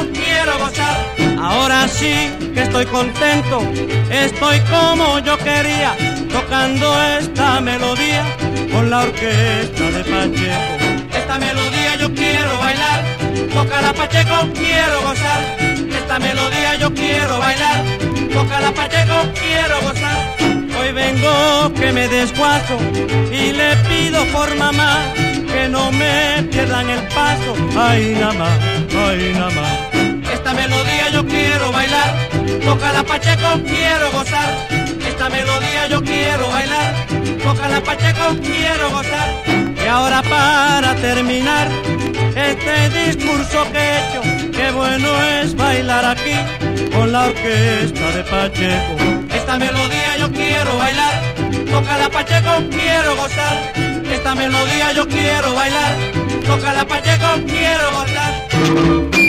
quiero gozar. Ahora sí que estoy contento, estoy como yo quería, tocando esta melodía con la orquesta de Pacheco. Esta melodía yo quiero bailar, tócala Pacheco, quiero gozar. Esta melodía yo quiero bailar, tócala Pacheco, quiero gozar. Hoy vengo que me desguazo y le pido por mamá que no me pierdan el paso. Ay, nada más, ay, nada más. Esta melodía yo quiero bailar, tócala Pacheco, quiero gozar. Esta melodía yo quiero bailar, tócala Pacheco, quiero gozar. Y ahora para terminar este discurso que he hecho, qué bueno es bailar aquí con la orquesta de Pacheco. Esta melodía yo quiero bailar, tócala Pacheco, quiero gozar. Esta melodía yo quiero bailar, tócala Pacheco, quiero gozar.